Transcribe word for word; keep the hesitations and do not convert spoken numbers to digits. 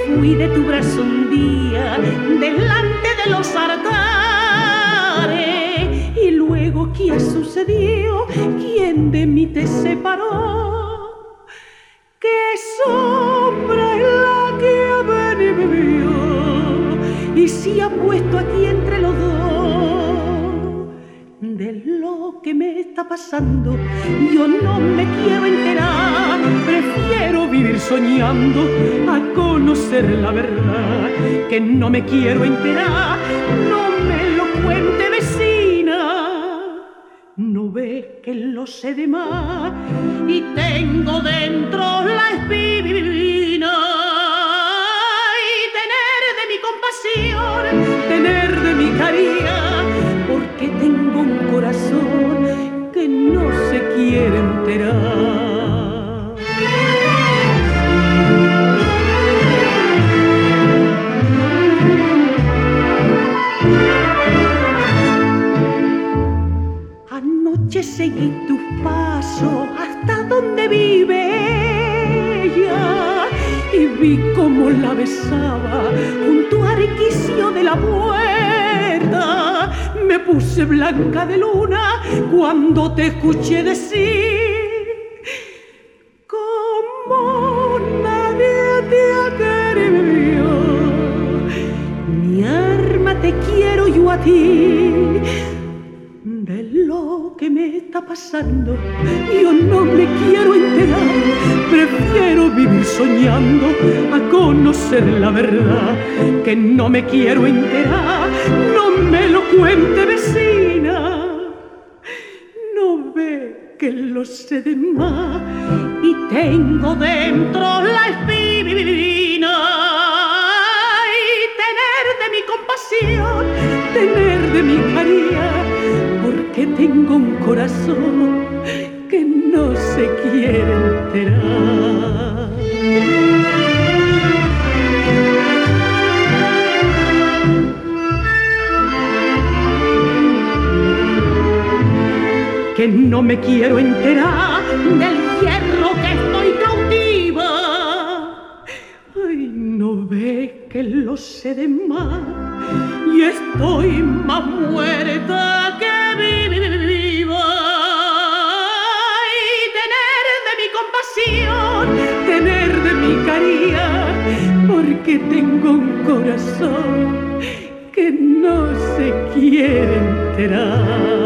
fui de tu brazo un día delante de los altares, y luego ¿qué ha sucedido? ¿Quién de mí te separó? ¿Qué sombra es la que ha venido y se ha puesto aquí entre los dos? De lo que me está pasando yo no me quiero enterar, prefiero vivir soñando a conocer la verdad. Que no me quiero enterar, no me lo cuente, vecina. No ve que lo sé de más y tengo dentro la espina. Y tener de mi compasión, tener de mi caridad, porque tengo un corazón que no se quiere enterar. Anoche seguí tus pasos hasta donde vive ella y vi cómo la besaba junto al requicio de la puerta. Me puse blanca de luna cuando te escuché decir: como nadie te ha querido, mi alma te quiero yo a ti. De lo que me está pasando yo no me quiero enterar, prefiero vivir soñando a conocer la verdad. Que no me quiero enterar, no me lo cuente, vecina. No ve que lo sé de más y tengo dentro la espina. Y tener de mi compasión, tener de mi caridad, porque tengo un corazón que no se quiere enterar. Que no me quiero enterar del hierro que estoy cautiva. Ay, no ve que lo sé de más y estoy más muerta que viva. Y tener de mi compasión, tener de mi caridad, porque tengo un corazón que no se quiere enterar.